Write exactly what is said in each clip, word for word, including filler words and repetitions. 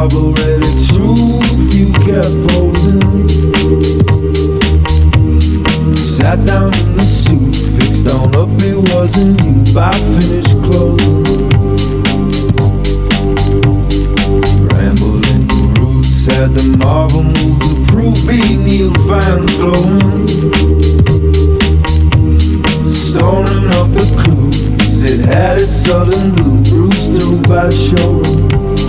carbureted truth you kept posing. Sat down in the suit, fixed on up it wasn't you by finished clothes. Rambling roots had the marble move, the proof beat Neil fans glowing. Storing up the clues, it had its sudden blue, bruised through by the shoulder.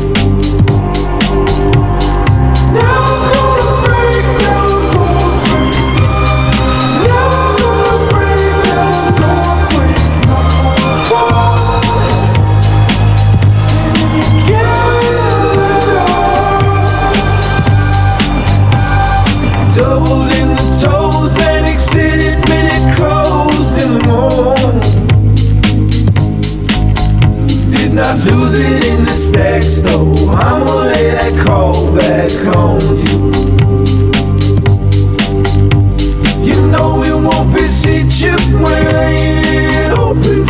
Doubled in the toes and exceeded minute closed in the morning. Did not lose it in the stacks though. I'ma lay that call back on you. You know it won't be see chip when it ain't open.